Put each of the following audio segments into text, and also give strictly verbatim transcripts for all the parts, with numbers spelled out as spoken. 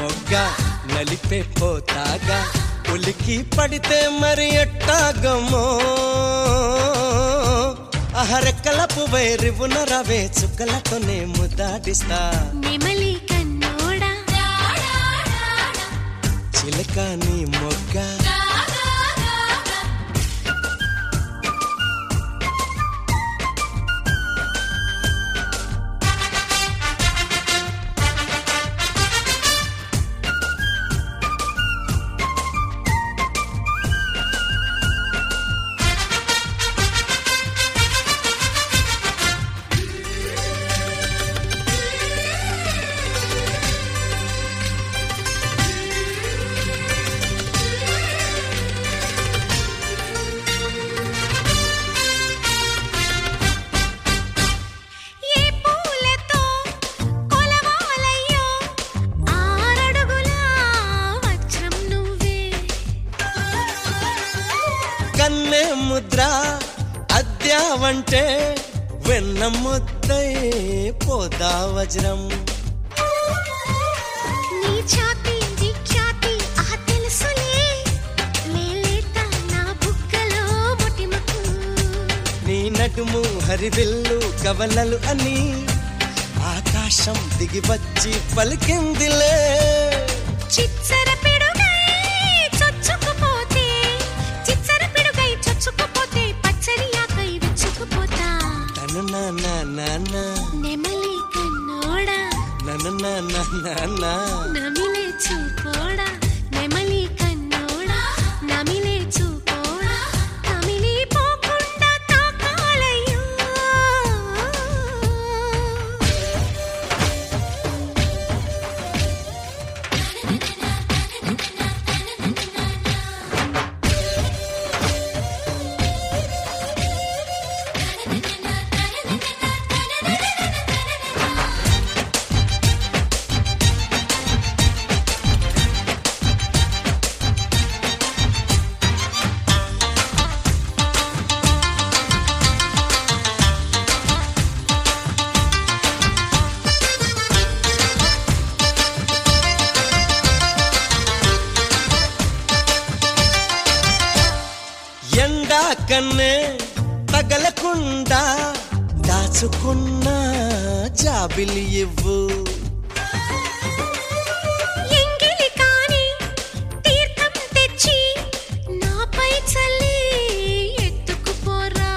మొగ్గ నలిపే పోతాగా ఉలికి పడితే మరి ఎట్టాగమో అహరెక్కల పువ్వై రివున రవే చుక్కలతోనే ముద్దాడిస్తా నెమలి కన్నోడా చిలక నీ మొగ్గ కన్నే ముద్ర అద్యావంటే వెన్న ముద్దై పోదా వజ్రం నీ ఛాతి నీ ఖ్యాతి ఆ తెలుసులే లేలేత నా బుగ్గలో ముటిమకు నీ నడుము హరివిల్లు కవలలు అని ఆకాశం దిగి వచ్చి పలికిందిలే చిచ్చర పిడుగై చొచ్చుకుపోతే చిచ్చర పిడుగై చొచ్చుకుపోతే పచ్చని ఆకై విచ్చుకుపోతా తన నాన్న నాన్న నెమలి కన్నోడా నన్న నాన్న నాన్న నమిలే చూపోడా నెమలి కన్నోడా నమిలే చూపోడా నమిలి పోకుండా తాకాలయ్యో ఎండా కన్నే తగలకుండా దాచుకున్న జాబిలి ఇవ్వు ఎంగిలి కాని తీర్థం తెచ్చి నాపై చల్లి ఎత్తుకుపోరా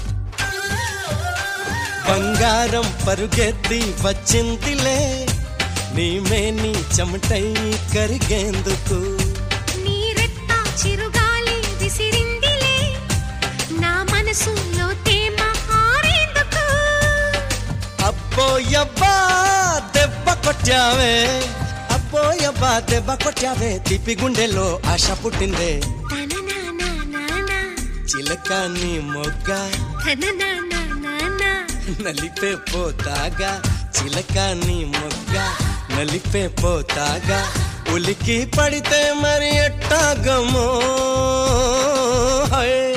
బంగారం పరుగెత్తి వచ్చిందిలే నీమే నీ చెమటై కరిగేందుకు నీ రెత్త చిరుగాలి విసిరిందిలే నా మనసులో తేమ హారేందుకు అబ్బోయబ్బా దెబ్బ కొట్టావే అబ్బోయబ్బా దెబ్బ కొట్టావే తిప్పి గుండెలో ఆశ పుట్టిందే తననానానానా చిలక నీ మొగ్గ తననానానానా నలిపే పోతాగా చిలక నీ మొగ్గ నలిపే పోతాగా ఉలికి పడితే మరి ఎట్టాగమో హై